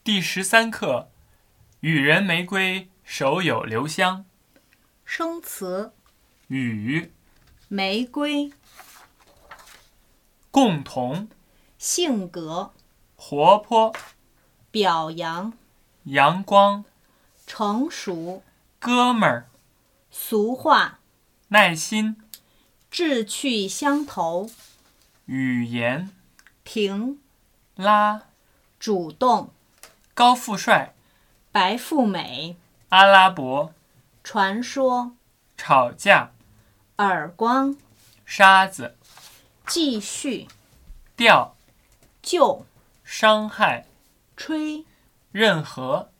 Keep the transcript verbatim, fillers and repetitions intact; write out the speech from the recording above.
第十三课，与人玫瑰，手有留香。 生词： 与， 玫瑰。 共同， 性格： 活泼， 表扬。 阳光， 成熟。 哥们儿， 俗话： 耐心， 志趣相投。 语言， 停。 拉， 主动。 高富帅， 白富美。 阿拉伯， 传说。 吵架， 耳光。 沙子， 继续。 掉， 就。 伤害， 吹。 任何。